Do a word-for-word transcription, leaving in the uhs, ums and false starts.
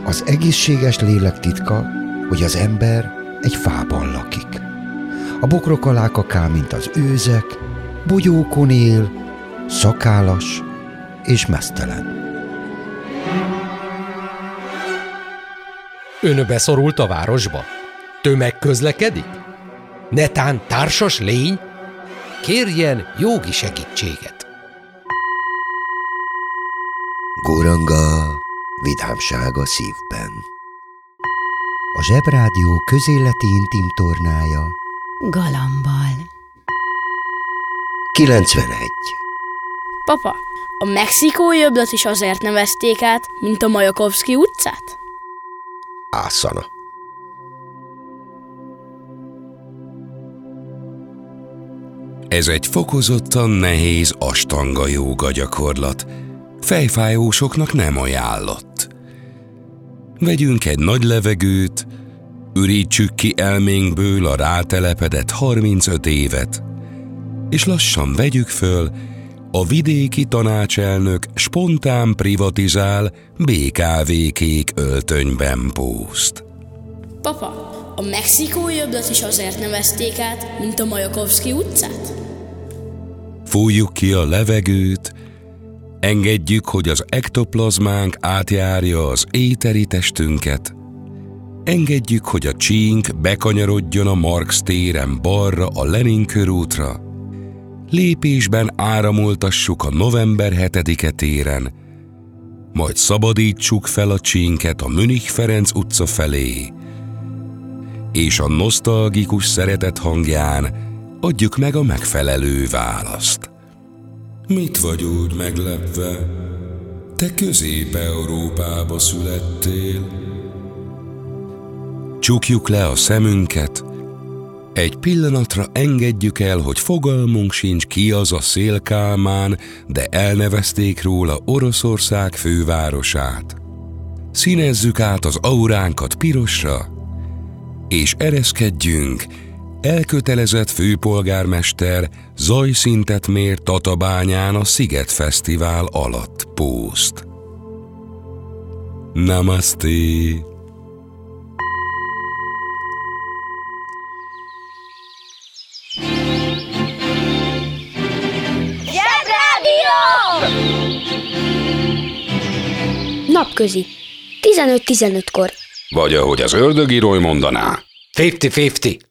Az egészséges lélek titka, hogy az ember egy fában lakik. A bokrok alá kakál, mint az őzek, bogyókon él, szakállas és meztelen. Ön beszorult a városba? Tömegközlekedik? Netán társas lény? Kérjen jogi segítséget. Góranga, vidámság a szívben. A Zsebrádió közéleti intim tornája Galambal. kilencvenegy. Papa, a mexikói öblöt is azért nevezték át, mint a Majakovszky utcát? Ászana. Ez egy fokozottan nehéz astanga jóga gyakorlat. Fejfájósoknak nem ajánlott. Vegyünk egy nagy levegőt, ürítsük ki elménkből a rátelepedett harmincöt évet, és lassan vegyük föl, a vidéki tanácselnök spontán privatizál bé ká vé-kék öltönyben pószt. Papa, a mexikói öblöt is azért nevezték át, mint a Majakovszky utcát? Fújjuk ki a levegőt, engedjük, hogy az ektoplazmánk átjárja az éteri testünket, engedjük, hogy a csínk bekanyarodjon a Marx téren balra a Lenin körútra, lépésben áramoltassuk a november hetedike téren, majd szabadítsuk fel a csínket a Münich Ferenc utca felé, és a nosztalgikus szeretet hangján adjuk meg a megfelelő választ. Mit vagy úgy meglepve? Te Közép-Európába születtél. Csukjuk le a szemünket, egy pillanatra engedjük el, hogy fogalmunk sincs, ki az a Széll Kálmán, de elnevezték róla Oroszország fővárosát. Színezzük át az auránkat pirosra, és ereszkedjünk, elkötelezett főpolgármester zajszintet mér Tatabányán a Sziget Fesztivál alatt pószt. Namaste! Zsebrádió! Napközi. tizenöt tizenötkor. Vagy ahogy az ördögírói mondaná. fifty fifty.